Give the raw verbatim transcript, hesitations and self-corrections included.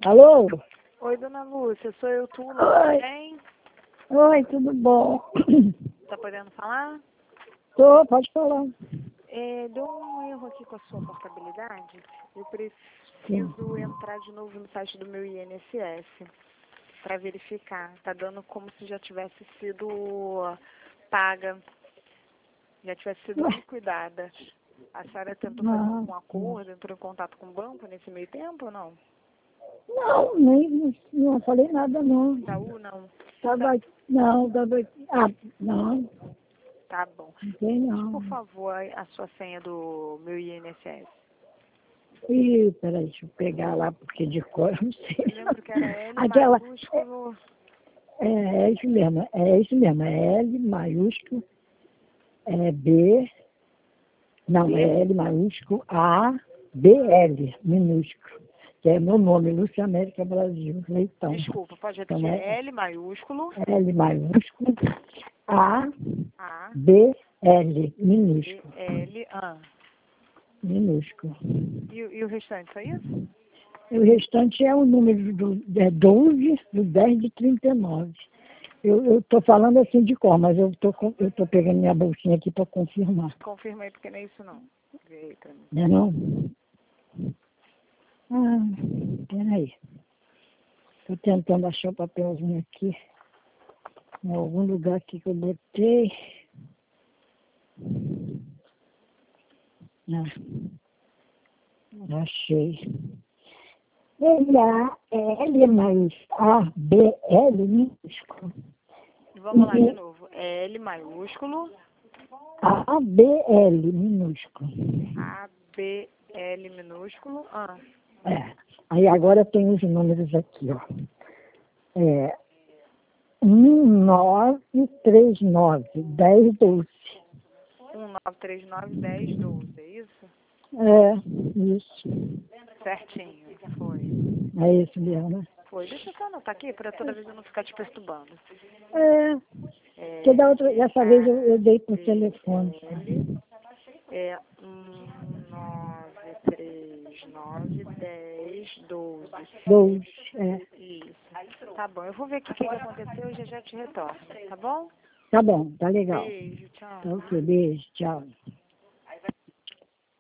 Alô? Oi, dona Lúcia, sou eu, Tula, Oi. tudo bem? Oi, tudo bom? Tá podendo falar? Tô, pode falar. É, deu um erro aqui com a sua portabilidade. Eu Sim. preciso entrar de novo no site do meu I N S S para verificar. Tá dando como se já tivesse sido paga, já tivesse sido Ué, liquidada. A senhora tentou fazer não, algum acordo, entrou em contato com o banco nesse meio tempo ou não? não, nem, não falei nada não. Itaú, não? Tava, Tá, não, tava, ah, não, tá bom. não tem Diz, por não. favor, a sua senha do meu I N S S. Ih, peraí, deixa eu pegar lá, porque de cor eu não sei. Eu lembro que era L Aquela, maiúsculo. é, é isso mesmo, é isso mesmo, é L maiúsculo, é B, não, B. é L maiúsculo, A, B, L minúsculo, que é meu nome, Lúcia América Brasil, Leitão. Desculpa, pode Então repetir. é L maiúsculo. L maiúsculo, A, A. B, L B. minúsculo, L. A. minúsculo. E, o- e o restante, só isso? E o restante é o número do é doze do dez de trinta e nove. Eu estou falando assim de cor, mas eu tô, com- eu tô pegando minha bolsinha aqui para confirmar. Confirma aí, porque não é isso não. Vê aí pra mim. Não é não? Ah, peraí. Estou tentando achar o papelzinho aqui. Em algum lugar aqui que eu botei. Ah, achei. L, A, L maiúsculo, A, B, L minúsculo. Vamos lá de novo. L maiúsculo. A, B, L minúsculo. A. B. L minúsculo. A. É. Aí agora tem os números aqui, ó. É um nove três nove, dez doze. um nove três nove dez doze. É isso? É, isso. Certinho. Foi. É isso mesmo, né? Foi. Deixa eu só anotar aqui para toda vez eu não ficar te perturbando. É, É, que da outra, dessa vez eu, eu dei por telefone. L. É um nove três nove dez doze. Doze, é. Isso. Tá bom. Eu vou ver aqui o que, que aconteceu e já já te retorno. Tá bom? Tá bom, tá legal. Beijo. Tchau. Tá ok, beijo, tchau.